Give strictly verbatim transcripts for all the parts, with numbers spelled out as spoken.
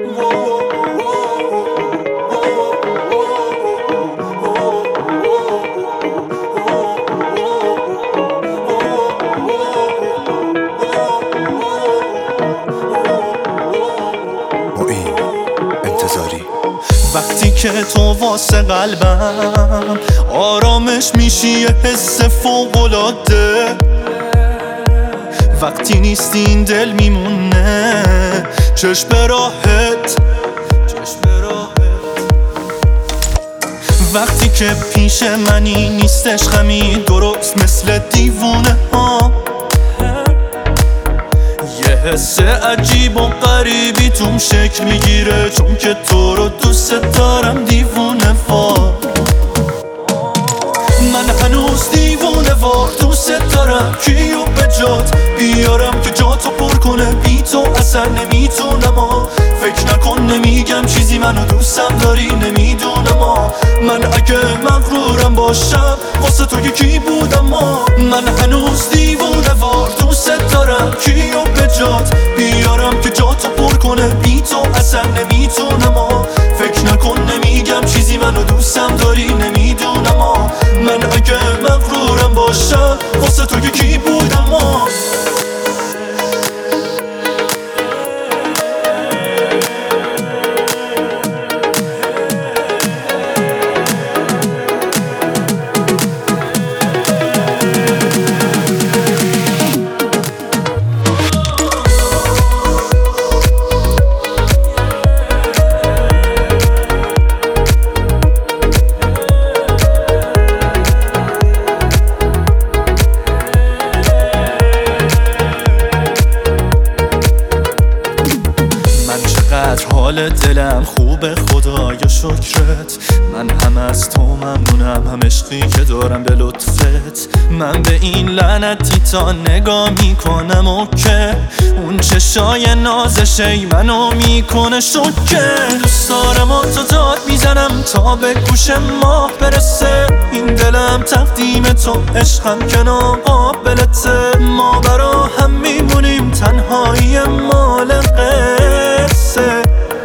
وقتی که تو واسه قلبم آرامش میشی یه حس فوق‌العاده، وقتی نیستی این دل میمونه چشم به راحت. وقتی که پیش منی نیستش غمی، درست مثل دیوونه ها، یه حس عجیب و غریبی توم شکل میگیره، چون که تو رو دوست دارم دیوونه وار. من هنوز دیوونه وار دوست دارم، کیو به جات بیارم که جاتو پر کنه، بی تو اصلا نمیتونم. فکر نکن نمیگم چیزی، منو دوستم داری نمیدونم. من اگه مغرورم باشم واسه تو یکی بودم. من هنوز دیوونه وار دوست دارم، کیو به جات بیارم که جاتو پر کنه، بی تو اصلا نمیتونم. فکر نکن نمیگم چیزی، منو دوستم داری نمیدونم. من اگه مغرورم باشم واسه تو یکی بودم. حال دلم خوبه خدایا شکرت، من هم از تو ممنونم، هم عشقی که دارم به لطفت. من به این لعنتی تا نگاه میکنم و که اون چشای نازش منو میکنه شکه. دوست دارم و تو داد میزنم تا به گوش ماه برسه، این دلم تقدیم تو عشقم که ناقابلته. ما برا هم میمونیم تنهایی مال قصه.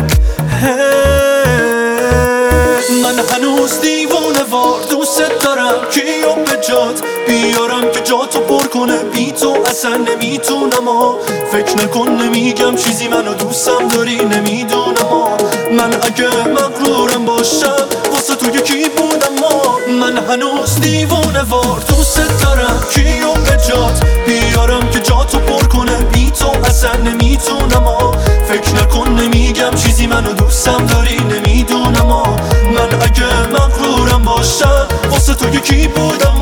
من هنوز دیوونه وار دوست دارم، کیو به جات بیارم که جاتو پر کنه، بی تو اصلا نمیتونم. فکر نکن نمیگم چیزی، منو دوستم داری نمیدونم. من اگه مغرورم باشم واسه تو یکی بودم. من هنوز دیوونه وار دوست دارم، کیو به جات بیارم که جاتو پر کنه، بی تو اصلا نمیتونم. فکر نکن نمیگم چیزی، منو دوستم داری نمیدونم. من اگه مغرورم باشم واسه تو یکی بودم.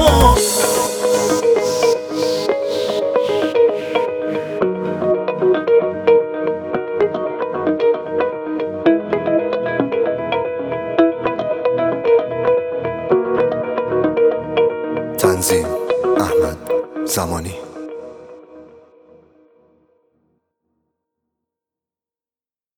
تنظیم احمد زمانی.